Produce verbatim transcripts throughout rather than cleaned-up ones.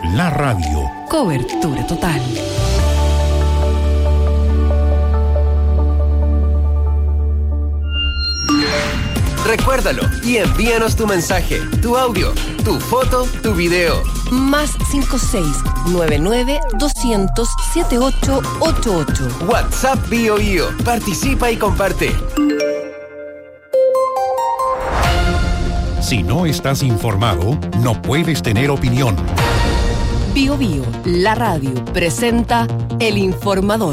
la radio. Cobertura total. Recuérdalo y envíanos tu mensaje, tu audio, tu foto, tu video. Más cinco seis nueve nueve dos cero cero siete ocho ocho ocho. WhatsApp Bio Bio. Participa y comparte. Si no estás informado, no puedes tener opinión. Bio Bio, la radio, presenta El Informador.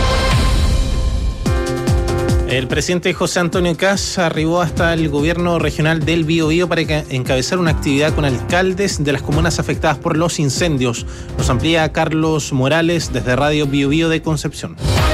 El presidente José Antonio Kast arribó hasta el gobierno regional del Biobío para encabezar una actividad con alcaldes de las comunas afectadas por los incendios. Nos amplía Carlos Morales desde Radio Biobío de Concepción.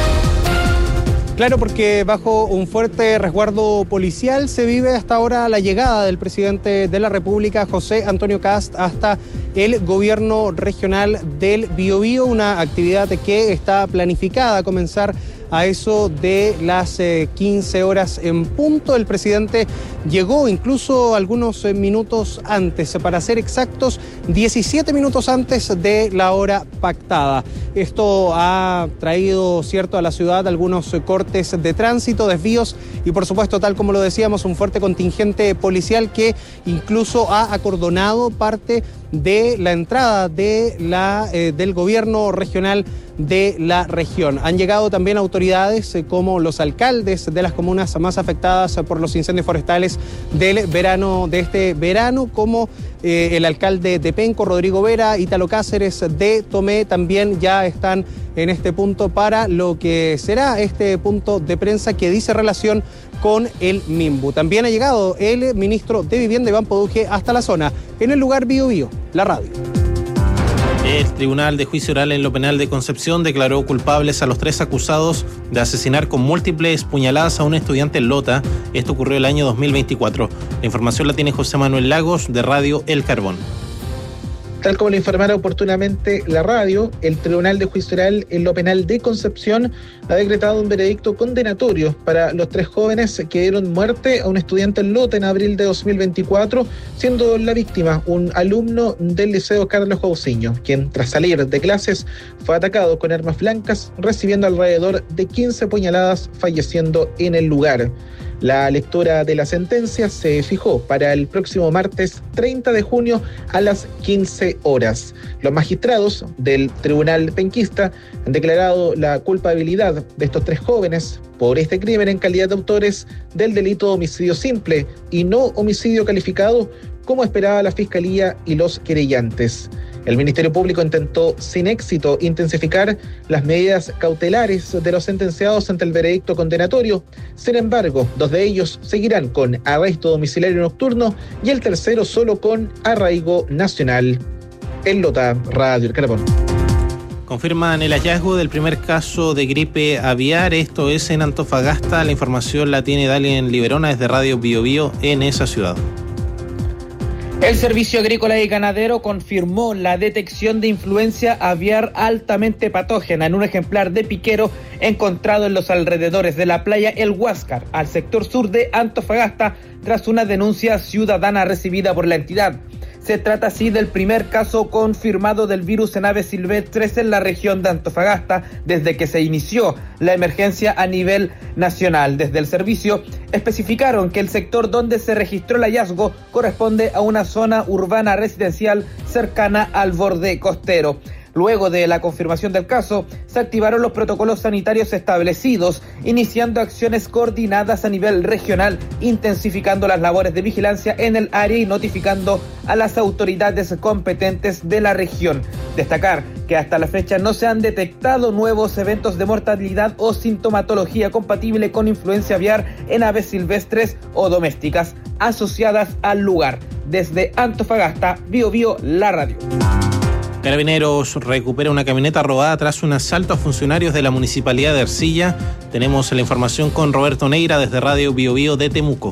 Claro, porque bajo un fuerte resguardo policial se vive hasta ahora la llegada del presidente de la República, José Antonio Kast, hasta el gobierno regional del Biobío, una actividad que está planificada a comenzar a eso de las eh, quince horas en punto. El presidente llegó incluso algunos eh, minutos antes, para ser exactos, diecisiete minutos antes de la hora pactada. Esto ha traído, cierto, a la ciudad algunos eh, cortes de tránsito, desvíos y, por supuesto, tal como lo decíamos, un fuerte contingente policial que incluso ha acordonado parte de la entrada de la, eh, del gobierno regional de la región. Han llegado también autoridades eh, como los alcaldes de las comunas más afectadas eh, por los incendios forestales del verano, de este verano, como eh, el alcalde de Penco, Rodrigo Vera, Ítalo Cáceres de Tomé, también ya están en este punto para lo que será este punto de prensa que dice relación con el Minbu. También ha llegado el ministro de Vivienda, Iván Poduje, hasta la zona, en el lugar Bio Bio, la radio. El Tribunal de Juicio Oral en lo Penal de Concepción declaró culpables a los tres acusados de asesinar con múltiples puñaladas a un estudiante en Lota. Esto ocurrió el año dos mil veinticuatro. La información la tiene José Manuel Lagos, de Radio El Carbón. Tal como lo informara oportunamente la radio, el Tribunal de Juicio Oral en lo Penal de Concepción ha decretado un veredicto condenatorio para los tres jóvenes que dieron muerte a un estudiante en Lota en abril de dos mil veinticuatro, siendo la víctima un alumno del Liceo Carlos Cousiño, quien tras salir de clases fue atacado con armas blancas, recibiendo alrededor de quince puñaladas, falleciendo en el lugar. La lectura de la sentencia se fijó para el próximo martes treinta de junio a las quince horas. Los magistrados del Tribunal Penquista han declarado la culpabilidad de estos tres jóvenes por este crimen en calidad de autores del delito de homicidio simple y no homicidio calificado, como esperaba la Fiscalía y los querellantes. El Ministerio Público intentó sin éxito intensificar las medidas cautelares de los sentenciados ante el veredicto condenatorio. Sin embargo, dos de ellos seguirán con arresto domiciliario nocturno y el tercero solo con arraigo nacional. En Lota, Radio El Carbón. Confirman el hallazgo del primer caso de gripe aviar, esto es en Antofagasta. La información la tiene Dalien Liberona desde Radio Biobío en esa ciudad. El Servicio Agrícola y Ganadero confirmó la detección de influencia aviar altamente patógena en un ejemplar de piquero encontrado en los alrededores de la playa El Huáscar, al sector sur de Antofagasta, tras una denuncia ciudadana recibida por la entidad. Se trata así del primer caso confirmado del virus en aves silvestres en la región de Antofagasta desde que se inició la emergencia a nivel nacional. Desde el servicio especificaron que el sector donde se registró el hallazgo corresponde a una zona urbana residencial cercana al borde costero. Luego de la confirmación del caso, se activaron los protocolos sanitarios establecidos, iniciando acciones coordinadas a nivel regional, intensificando las labores de vigilancia en el área y notificando a las autoridades competentes de la región. Destacar que hasta la fecha no se han detectado nuevos eventos de mortalidad o sintomatología compatible con influencia aviar en aves silvestres o domésticas asociadas al lugar. Desde Antofagasta, Bio Bio, la radio. Carabineros recupera una camioneta robada tras un asalto a funcionarios de la Municipalidad de Ercilla. Tenemos la información con Roberto Neira desde Radio Biobío de Temuco.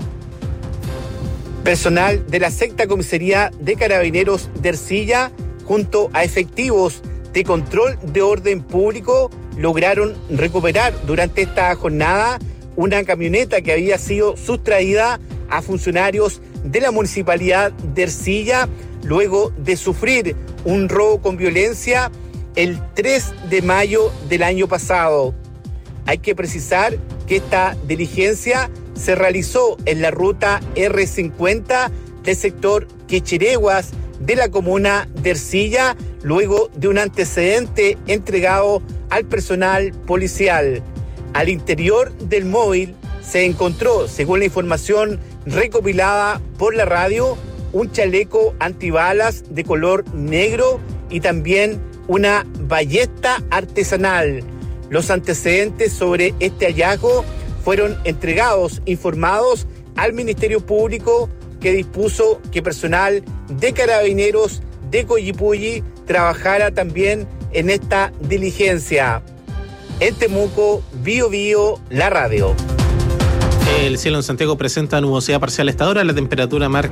Personal de la sexta comisaría de Carabineros de Ercilla, junto a efectivos de control de orden público, lograron recuperar durante esta jornada una camioneta que había sido sustraída a funcionarios de la Municipalidad de Ercilla luego de sufrir un robo con violencia el tres de mayo del año pasado. Hay que precisar que esta diligencia se realizó en la ruta erre cincuenta del sector Quechireguas de la comuna de Ercilla, luego de un antecedente entregado al personal policial. Al interior del móvil se encontró, según la información recopilada por la radio, un chaleco antibalas de color negro y también una ballesta artesanal. Los antecedentes sobre este hallazgo fueron entregados, informados al Ministerio Público, que dispuso que personal de Carabineros de Coyipulli trabajara también en esta diligencia. En Temuco, Bio Bio, la radio. El cielo en Santiago presenta nubosidad parcial a esta hora. La temperatura marca